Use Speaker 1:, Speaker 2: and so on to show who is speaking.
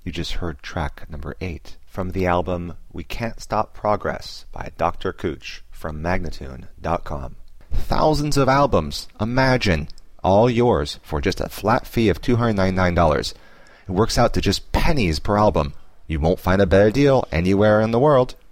Speaker 1: You just heard track number 8 from the album We Can't Stop Progress by Dr. Cooch from Magnatune.com. Thousands of albums, imagine, all yours for just a flat fee of $299. It works out to just pennies per album. You won't find a better deal anywhere in the world.